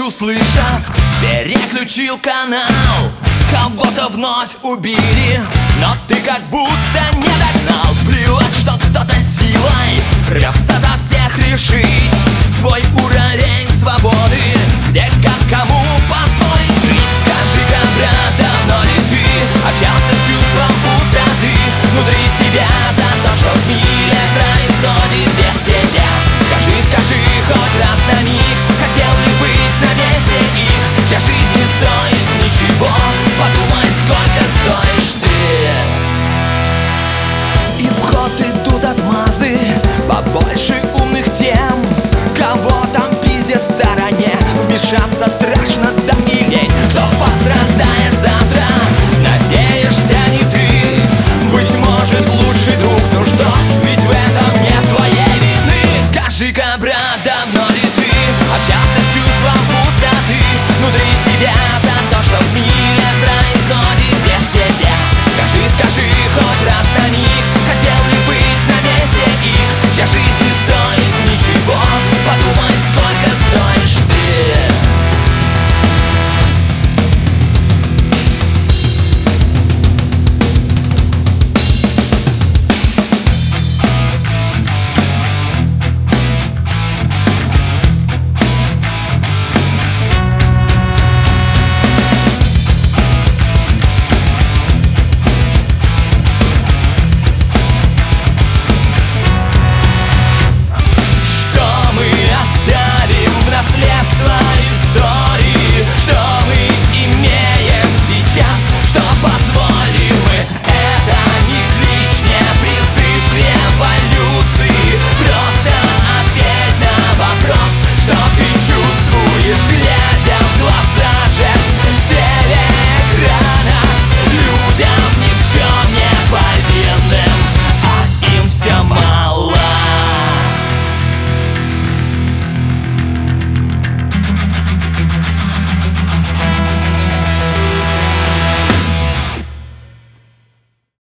услышав, переключил канал. Кого-то вновь убили, но ты как будто не догнал. Плевать, что кто-то силой рвется за всех решить твой уровень свободы, где как кому позволить жить. Скажи-ка, брат, давно ли ты общался с чувством пустоты внутри себя за то, что в мире